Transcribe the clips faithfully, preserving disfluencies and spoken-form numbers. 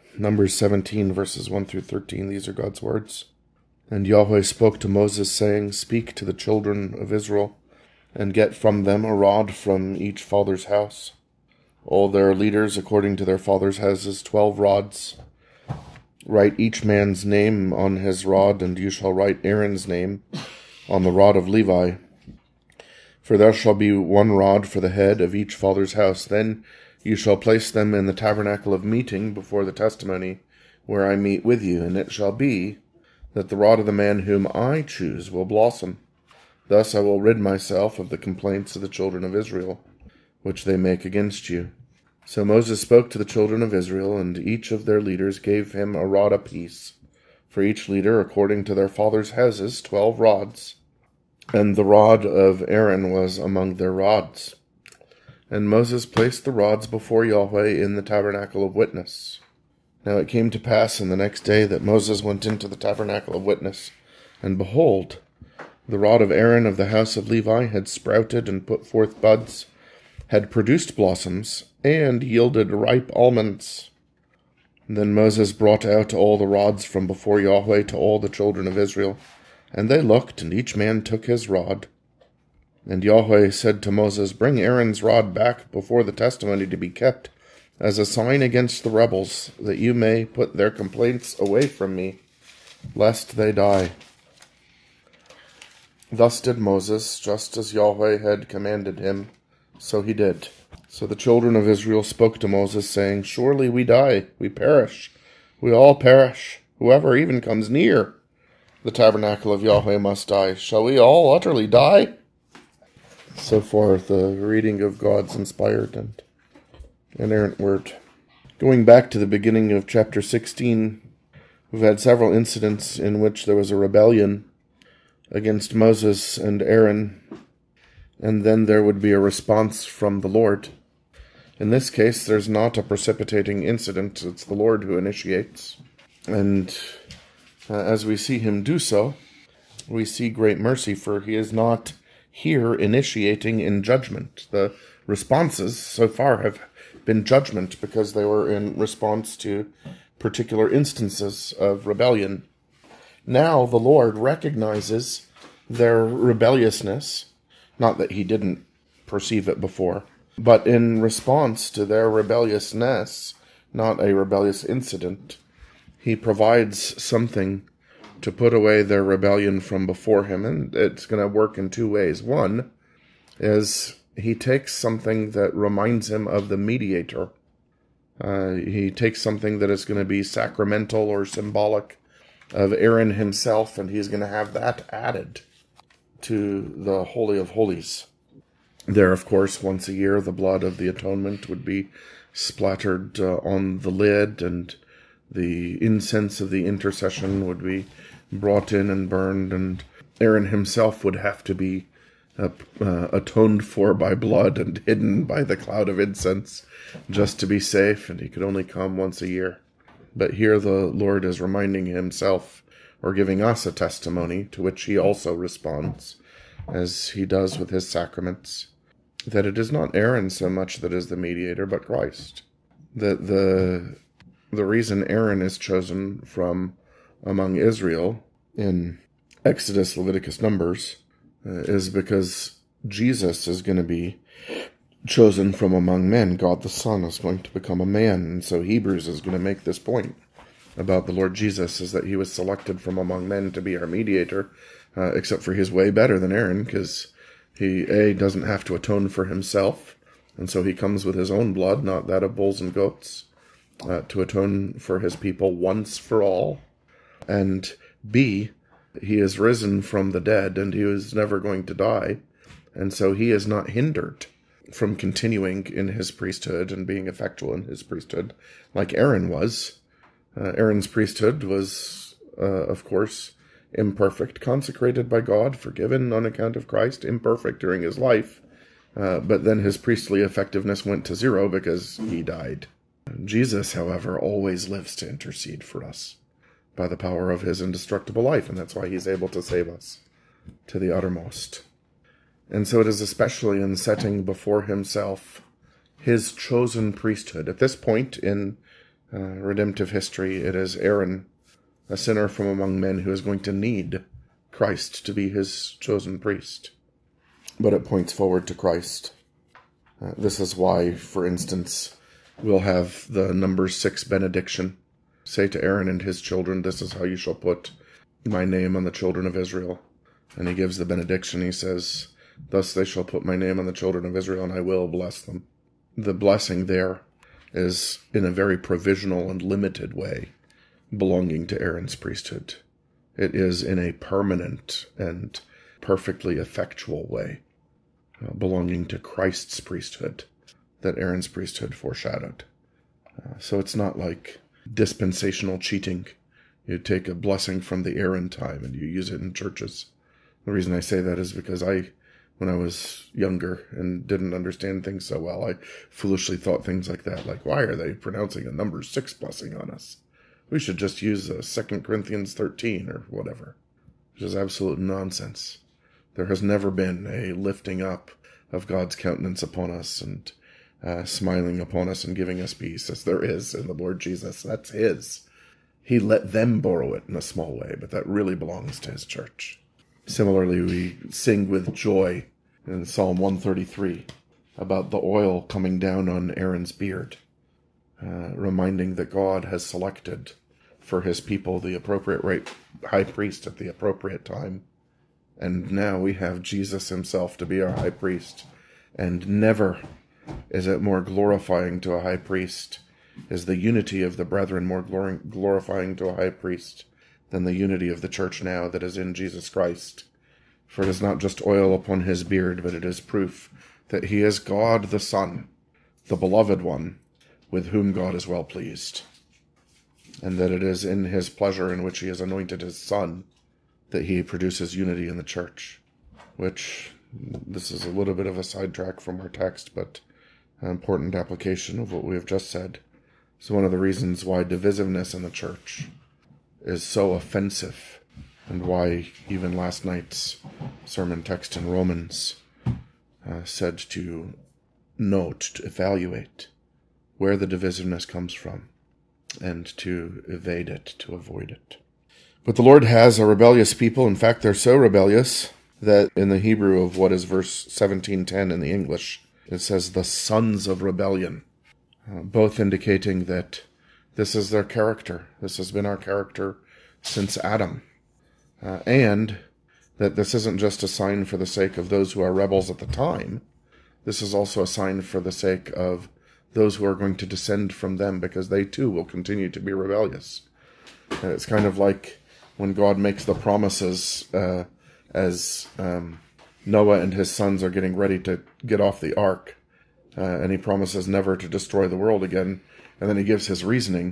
Numbers seventeen, verses one through thirteen. These are God's words. And Yahweh spoke to Moses, saying, Speak to the children of Israel, and get from them a rod from each father's house. All their leaders, according to their father's houses, twelve rods. Write each man's name on his rod, and you shall write Aaron's name on the rod of Levi. For there shall be one rod for the head of each father's house. Then you shall place them in the tabernacle of meeting before the testimony, where I meet with you. And it shall be that the rod of the man whom I choose will blossom. Thus I will rid myself of the complaints of the children of Israel, which they make against you. So Moses spoke to the children of Israel, and each of their leaders gave him a rod apiece, for each leader according to their father's houses, twelve rods. And the rod of Aaron was among their rods. And Moses placed the rods before Yahweh in the tabernacle of witness. Now it came to pass in the next day that Moses went into the tabernacle of witness, and behold, the rod of Aaron of the house of Levi had sprouted and put forth buds, had produced blossoms, and yielded ripe almonds. Then Moses brought out all the rods from before Yahweh to all the children of Israel, and they looked, and each man took his rod. And Yahweh said to Moses, Bring Aaron's rod back before the testimony to be kept, as a sign against the rebels, that you may put their complaints away from me, lest they die. Thus did Moses, just as Yahweh had commanded him, so he did. So the children of Israel spoke to Moses, saying, Surely we die, we perish, we all perish, whoever even comes near the tabernacle of Yahweh must die. Shall we all utterly die? So far, the reading of God's inspired and inerrant word. Going back to the beginning of chapter sixteen, we've had several incidents in which there was a rebellion against Moses and Aaron, and then there would be a response from the Lord. In this case, there's not a precipitating incident. It's the Lord who initiates. And uh, as we see him do so, we see great mercy, for he is not here initiating in judgment. The responses so far have been judgment because they were in response to particular instances of rebellion. Now the Lord recognizes their rebelliousness, not that he didn't perceive it before, but in response to their rebelliousness, not a rebellious incident, he provides something to put away their rebellion from before him, and it's going to work in two ways. One is he takes something that reminds him of the mediator. Uh, he takes something that is going to be sacramental or symbolic of Aaron himself, and he's going to have that added to the Holy of Holies. There, of course, once a year, the blood of the atonement would be splattered uh, on the lid, and the incense of the intercession would be brought in and burned, and Aaron himself would have to be uh, uh, atoned for by blood and hidden by the cloud of incense just to be safe, and he could only come once a year. But here the Lord is reminding himself, or giving us a testimony to which he also responds, as he does with his sacraments, that it is not Aaron so much that is the mediator, but Christ. That the the reason Aaron is chosen from among Israel in Exodus, Leviticus, Numbers, uh, is because Jesus is going to be chosen from among men. God the Son is going to become a man, and so Hebrews is going to make this point about the Lord Jesus, is that he was selected from among men to be our mediator, uh, except for he's way better than Aaron, because he, A, doesn't have to atone for himself, and so he comes with his own blood, not that of bulls and goats, uh, to atone for his people once for all. And B, he is risen from the dead, and he is never going to die, and so he is not hindered from continuing in his priesthood and being effectual in his priesthood, like Aaron was. Uh, Aaron's priesthood was, uh, of course, imperfect, consecrated by God, forgiven on account of Christ, imperfect during his life, uh, but then his priestly effectiveness went to zero because he died. Jesus, however, always lives to intercede for us by the power of his indestructible life, and that's why he's able to save us to the uttermost. And so it is especially in setting before himself his chosen priesthood. At this point in uh, redemptive history, it is Aaron, a sinner from among men, who is going to need Christ to be his chosen priest. But it points forward to Christ. Uh, this is why, for instance, we'll have the number six benediction. Say to Aaron and his children, this is how you shall put my name on the children of Israel. And he gives the benediction. He says, thus they shall put my name on the children of Israel, and I will bless them. The blessing there is in a very provisional and limited way belonging to Aaron's priesthood. It is in a permanent and perfectly effectual way uh, belonging to Christ's priesthood that Aaron's priesthood foreshadowed. Uh, so it's not like dispensational cheating. You take a blessing from the Aaron time and you use it in churches. The reason I say that is because I, when I was younger and didn't understand things so well, I foolishly thought things like that, like, why are they pronouncing a number six blessing on us? We should just use a Second Corinthians thirteen or whatever, which is absolute nonsense. There has never been a lifting up of God's countenance upon us and uh, smiling upon us and giving us peace, as there is in the Lord Jesus. That's his. He let them borrow it in a small way, but that really belongs to his church. Similarly, we sing with joy in Psalm one thirty-three about the oil coming down on Aaron's beard, uh, reminding that God has selected for his people the appropriate right high priest at the appropriate time. And now we have Jesus himself to be our high priest. And never is it more glorifying to a high priest, is the unity of the brethren more glor- glorifying to a high priest than the unity of the church now that is in Jesus Christ. For it is not just oil upon his beard, but it is proof that he is God the Son, the beloved one, with whom God is well pleased. And that it is in his pleasure in which he has anointed his Son that he produces unity in the church. Which, this is a little bit of a sidetrack from our text, but an important application of what we have just said. So one of the reasons why divisiveness in the church is so offensive, and why even last night's sermon text in Romans uh, said to note, to evaluate where the divisiveness comes from, and to evade it, to avoid it. But the Lord has a rebellious people. In fact, they're so rebellious that in the Hebrew of what is verse seventeen ten in the English, it says the sons of rebellion, uh, both indicating that this is their character. This has been our character since Adam. Uh, and that this isn't just a sign for the sake of those who are rebels at the time. This is also a sign for the sake of those who are going to descend from them, because they too will continue to be rebellious. And it's kind of like when God makes the promises uh, as um, Noah and his sons are getting ready to get off the ark, uh, and he promises never to destroy the world again, and then he gives his reasoning,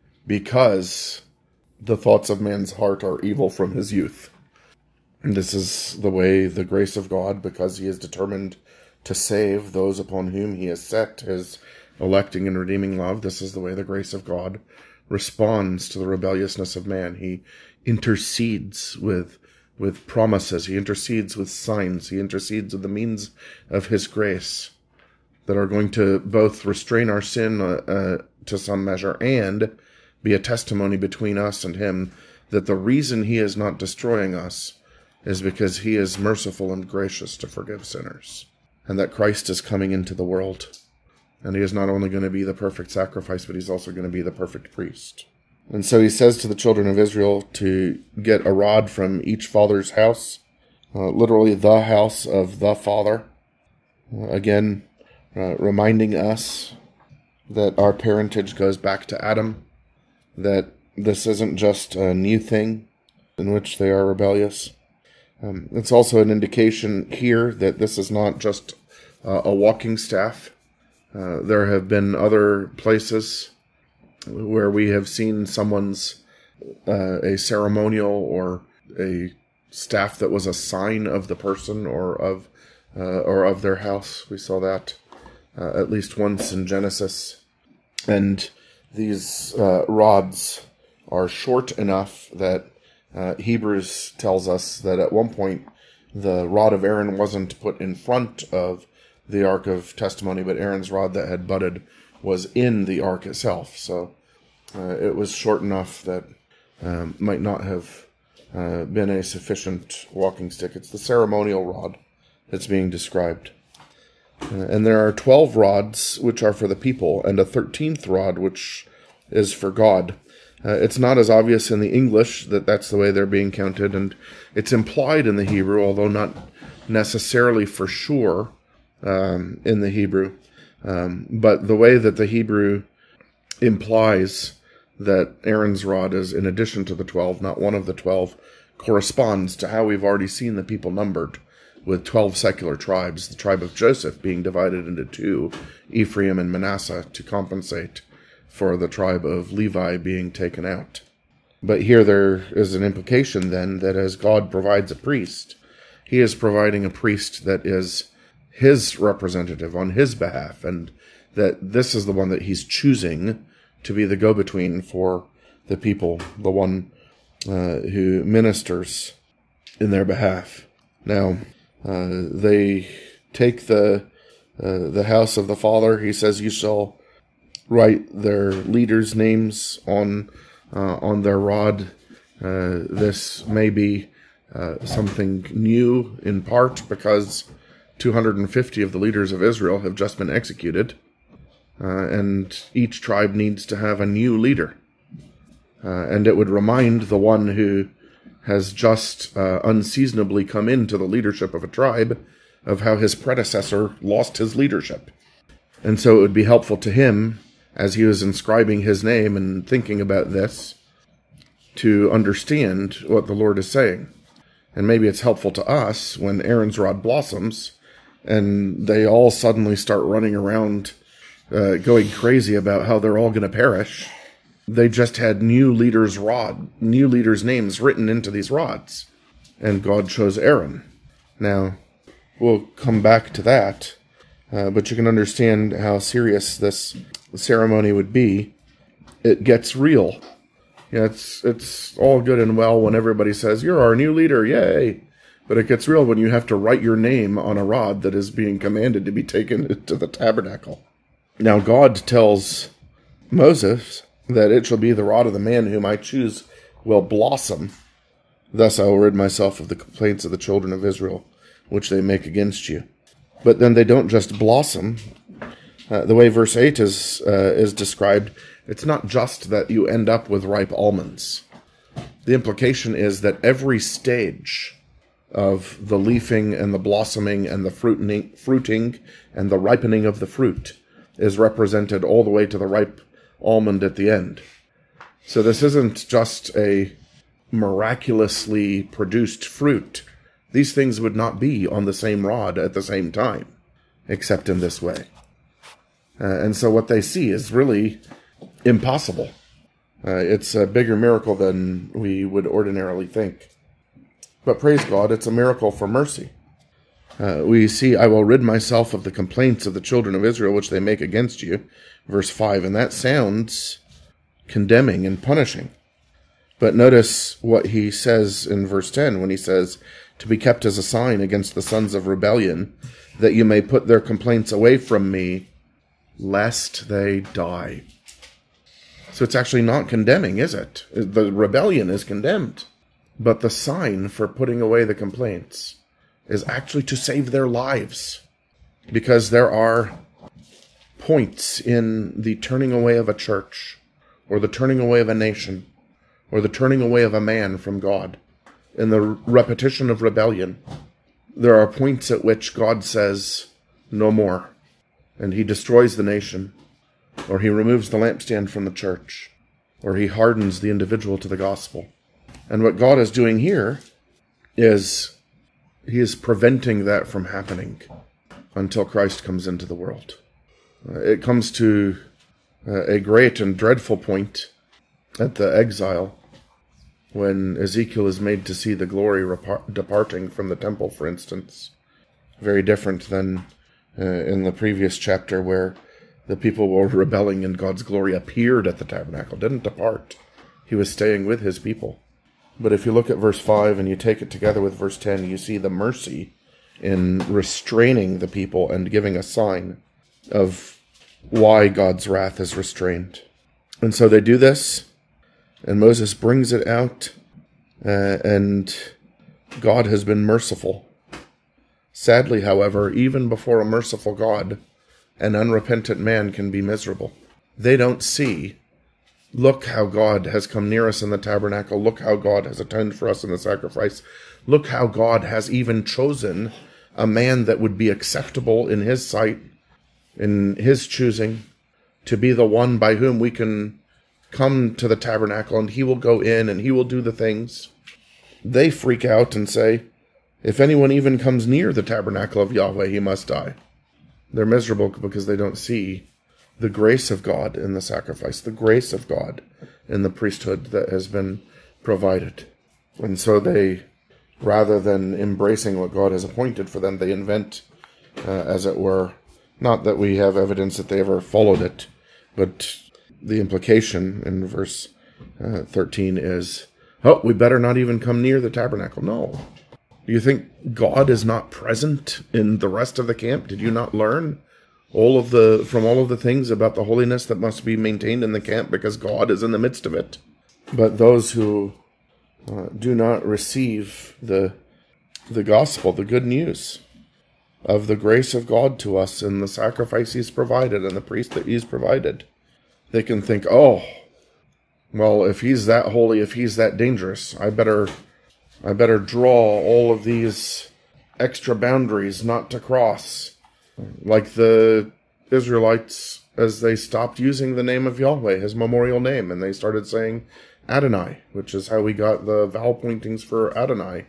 because the thoughts of man's heart are evil from his youth. And this is the way the grace of God, because he is determined to save those upon whom he has set his electing and redeeming love. This is the way the grace of God responds to the rebelliousness of man. He intercedes with with promises. He intercedes with signs. He intercedes with the means of his grace that are going to both restrain our sin uh, uh, to some measure and be a testimony between us and him that the reason he is not destroying us is because he is merciful and gracious to forgive sinners, and that Christ is coming into the world. And he is not only going to be the perfect sacrifice, but he's also going to be the perfect priest. And so he says to the children of Israel to get a rod from each father's house, uh, literally the house of the father. Uh, again, uh, reminding us that our parentage goes back to Adam, that this isn't just a new thing in which they are rebellious. Um, it's also an indication here that this is not just uh, a walking staff. Uh, there have been other places where we have seen someone's uh, a ceremonial or a staff that was a sign of the person or of uh, or of their house. We saw that uh, at least once in Genesis. And these uh, rods are short enough that uh, Hebrews tells us that at one point the rod of Aaron wasn't put in front of the Ark of Testimony, but Aaron's rod that had budded was in the ark itself. So Uh, it was short enough that um, might not have uh, been a sufficient walking stick. It's the ceremonial rod that's being described. Uh, and there are twelve rods, which are for the people, and a thirteenth rod, which is for God. Uh, it's not as obvious in the English that that's the way they're being counted, and it's implied in the Hebrew, although not necessarily for sure um, in the Hebrew. Um, but the way that the Hebrew implies that Aaron's rod is in addition to the twelve, not one of the twelve, corresponds to how we've already seen the people numbered, with twelve secular tribes, the tribe of Joseph being divided into two, Ephraim and Manasseh, to compensate for the tribe of Levi being taken out. But here there is an implication then that as God provides a priest, he is providing a priest that is his representative on his behalf, and that this is the one that he's choosing to be the go-between for the people, the one uh, who ministers in their behalf. Now, uh, they take the uh, the house of the father. He says, you shall write their leaders' names on uh, on their rod. Uh, this may be uh, something new in part because two hundred fifty of the leaders of Israel have just been executed, uh, and each tribe needs to have a new leader. Uh, and it would remind the one who has just uh, unseasonably come into the leadership of a tribe of how his predecessor lost his leadership. And so it would be helpful to him, as he was inscribing his name and thinking about this, to understand what the Lord is saying. And maybe it's helpful to us when Aaron's rod blossoms and they all suddenly start running around uh, going crazy about how they're all going to perish. They just had new leaders' rod, new leaders' names written into these rods. And God chose Aaron. Now, we'll come back to that, uh, but you can understand how serious this ceremony would be. It gets real. Yeah, it's it's all good and well when everybody says, you're our new leader, yay! But it gets real when you have to write your name on a rod that is being commanded to be taken to the tabernacle. Now God tells Moses that it shall be the rod of the man whom I choose will blossom. Thus I will rid myself of the complaints of the children of Israel, which they make against you. But then they don't just blossom. Uh, the way verse eight is uh, is described, it's not just that you end up with ripe almonds. The implication is that every stage of the leafing and the blossoming and the fruiting, fruiting and the ripening of the fruit is represented all the way to the ripe almond at the end. So this isn't just a miraculously produced fruit. These things would not be on the same rod at the same time, except in this way. Uh, and so what they see is really impossible. Uh, it's a bigger miracle than we would ordinarily think. But praise God, it's a miracle for mercy. Uh, we see, I will rid myself of the complaints of the children of Israel, which they make against you. Verse five, and that sounds condemning and punishing. But notice what he says in verse ten, when he says, to be kept as a sign against the sons of rebellion, that you may put their complaints away from me, lest they die. So it's actually not condemning, is it? The rebellion is condemned. But the sign for putting away the complaints is actually to save their lives. Because there are points in the turning away of a church, or the turning away of a nation, or the turning away of a man from God, in the repetition of rebellion. There are points at which God says, no more. And he destroys the nation, or he removes the lampstand from the church, or he hardens the individual to the gospel. And what God is doing here is he is preventing that from happening until Christ comes into the world. Uh, it comes to uh, a great and dreadful point at the exile, when Ezekiel is made to see the glory repar- departing from the temple, for instance. Very different than uh, in the previous chapter, where the people were rebelling and God's glory appeared at the tabernacle, didn't depart. He was staying with his people. But if you look at verse five and you take it together with verse ten, you see the mercy in restraining the people and giving a sign of why God's wrath is restrained. And so they do this, and Moses brings it out, uh, and God has been merciful. Sadly, however, even before a merciful God, an unrepentant man can be miserable. They don't see, look how God has come near us in the tabernacle. Look how God has atoned for us in the sacrifice. Look how God has even chosen a man that would be acceptable in his sight, in his choosing, to be the one by whom we can come to the tabernacle, and he will go in and he will do the things. They freak out and say, if anyone even comes near the tabernacle of Yahweh, he must die. They're miserable because they don't see the grace of God in the sacrifice, the grace of God in the priesthood that has been provided. And so they, rather than embracing what God has appointed for them, they invent, uh, as it were, not that we have evidence that they ever followed it, but the implication in verse uh, thirteen is, oh, we better not even come near the tabernacle. No. Do you think God is not present in the rest of the camp? Did you not learn all of the from all of the things about the holiness that must be maintained in the camp, because God is in the midst of it? But those who uh, do not receive the the gospel, the good news of the grace of God to us and the sacrifice he's provided and the priest that he's provided, they can think, oh, well, if he's that holy, if he's that dangerous, I better I better draw all of these extra boundaries not to cross. Like the Israelites, as they stopped using the name of Yahweh, his memorial name, and they started saying Adonai, which is how we got the vowel pointings for Adonai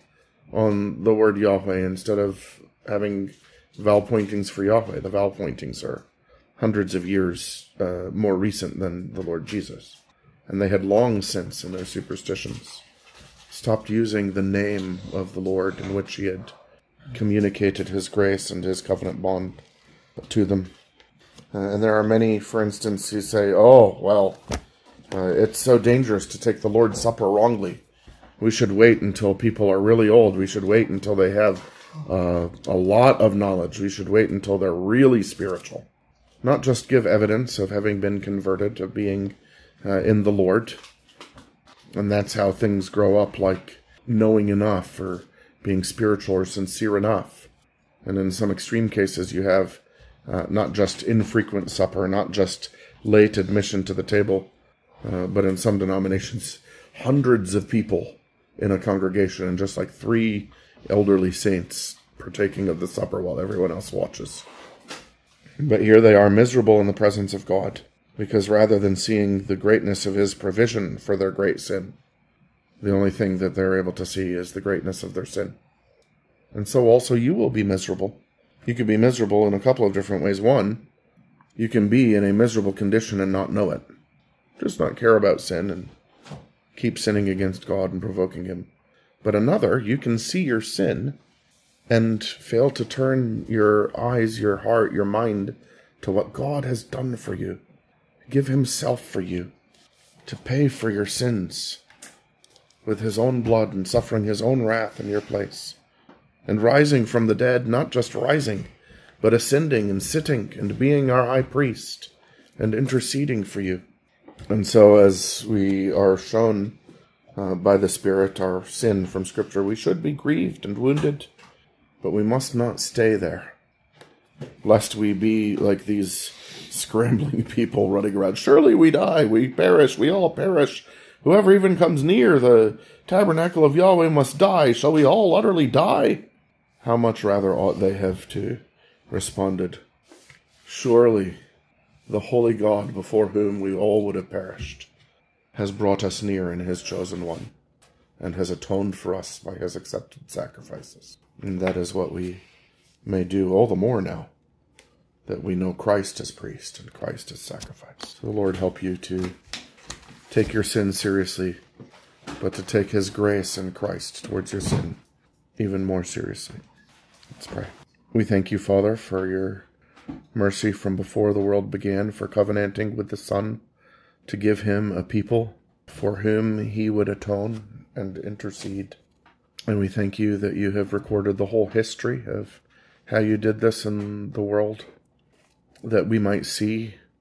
on the word Yahweh instead of having vowel pointings for Yahweh. The vowel pointings are hundreds of years uh, more recent than the Lord Jesus. And they had long since, in their superstitions, stopped using the name of the Lord in which he had communicated his grace and his covenant bond to them. Uh, and there are many, for instance, who say, oh, well, uh, it's so dangerous to take the Lord's Supper wrongly. We should wait until people are really old. We should wait until they have uh, a lot of knowledge. We should wait until they're really spiritual. Not just give evidence of having been converted, of being uh, in the Lord. And that's how things grow up, like knowing enough or being spiritual or sincere enough. And in some extreme cases, you have uh, not just infrequent supper, not just late admission to the table, uh, but in some denominations, hundreds of people in a congregation, and just like three elderly saints partaking of the supper while everyone else watches. But here they are miserable in the presence of God, because rather than seeing the greatness of his provision for their great sin, the only thing that they're able to see is the greatness of their sin. And so also you will be miserable. You can be miserable in a couple of different ways. One, you can be in a miserable condition and not know it. Just not care about sin and keep sinning against God and provoking him. But another, you can see your sin and fail to turn your eyes, your heart, your mind to what God has done for you. Give himself for you to pay for your sins with his own blood and suffering his own wrath in your place. And rising from the dead, not just rising, but ascending and sitting and being our high priest and interceding for you. And so as we are shown uh, by the Spirit our sin from Scripture, we should be grieved and wounded, but we must not stay there, lest we be like these scrambling people running around. Surely we die, we perish, we all perish. Whoever even comes near the tabernacle of Yahweh must die. Shall we all utterly die? How much rather ought they have to responded, surely the holy God before whom we all would have perished has brought us near in his chosen one and has atoned for us by his accepted sacrifices. And that is what we may do all the more now that we know Christ as priest and Christ as sacrifice. So the Lord help you to take your sin seriously, but to take his grace in Christ towards your sin even more seriously. Let's pray. We thank you, Father, for your mercy from before the world began, for covenanting with the Son to give him a people for whom he would atone and intercede. And we thank you that you have recorded the whole history of how you did this in the world, that we might see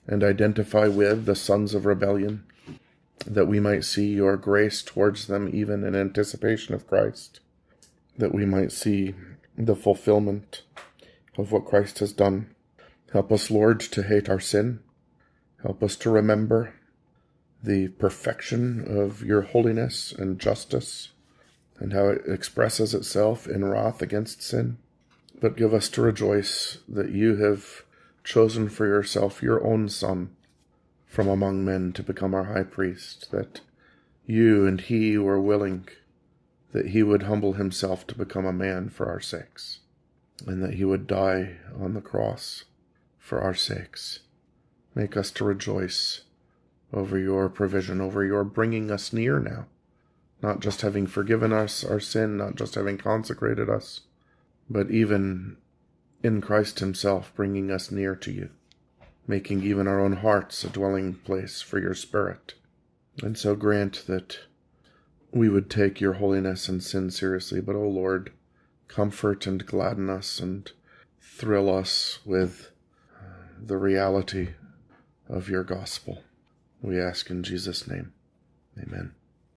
and identify with the sons of rebellion, that we might see your grace towards them even in anticipation of Christ, that we might see the fulfillment of what Christ has done. Help us, Lord, to hate our sin. Help us to remember the perfection of your holiness and justice, and how it expresses itself in wrath against sin. But give us to rejoice that you have chosen for yourself your own Son from among men to become our high priest, that you and he were willing that he would humble himself to become a man for our sakes, and that he would die on the cross for our sakes. Make us to rejoice over your provision, over your bringing us near now, not just having forgiven us our sin, not just having consecrated us, but even in Christ himself bringing us near to you, making even our own hearts a dwelling place for your Spirit. And so grant that we would take your holiness and sin seriously, but, O Lord, comfort and gladden us and thrill us with the reality of your gospel. We ask in Jesus' name. Amen.